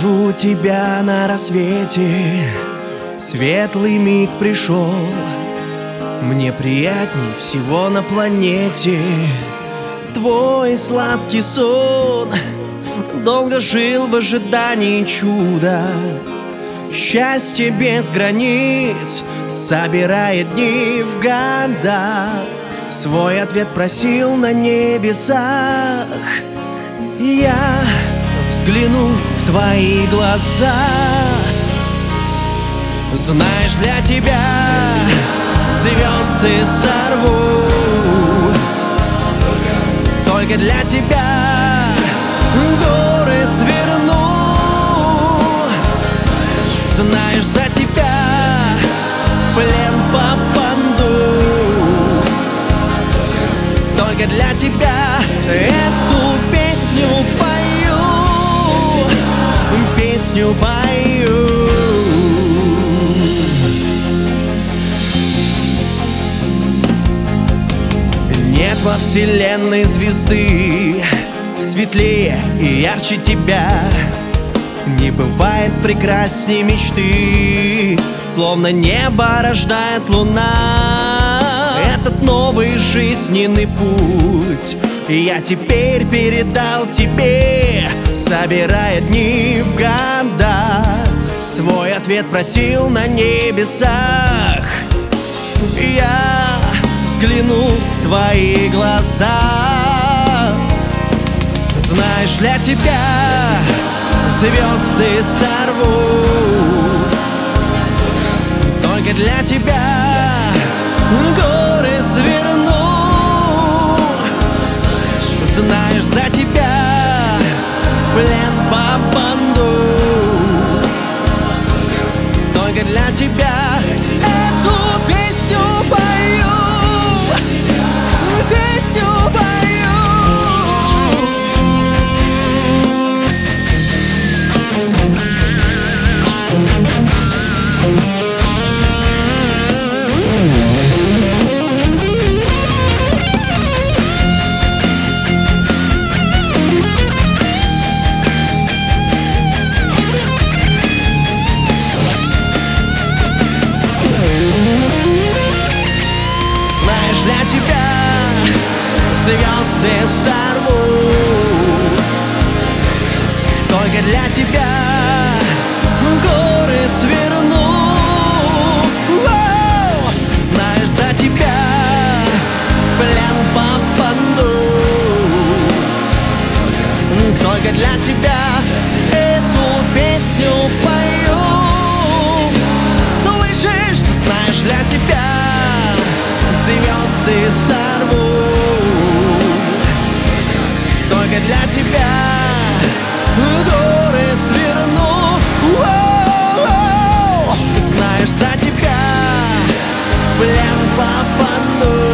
Нахожу тебя на рассвете, светлый миг пришел. Мне приятней всего на планете твой сладкий сон. Долго жил в ожидании чуда, счастье без границ собирает дни в года. Свой ответ просил на небесах. Я взгляну в твои глаза. Знаешь, для тебя звезды сорву, только для тебя горы сверну. Знаешь, за тебя в плен попаду, только для тебя эту песню пою, песню пою. Нет во вселенной звезды светлее и ярче тебя. Не бывает прекрасней мечты, словно небо рождает луна. Этот новый жизненный путь я теперь передал тебе, собирая дни в года. Свой ответ просил на небесах. Я взгляну в твои глаза. Знаешь, для тебя звезды сорву, только для тебя горы сверну. Знаешь, за тебя в плен попаду, только для тебя эту песню пою, песню пою. Для тебя звезды сорву, только для тебя горы сверну. Знаешь, за тебя в плен попаду, только для тебя эту песню пою. Слышишь, знаешь, для тебя звезды сорву, только для тебя горы сверну. Знаешь, за тебя в плен попаду,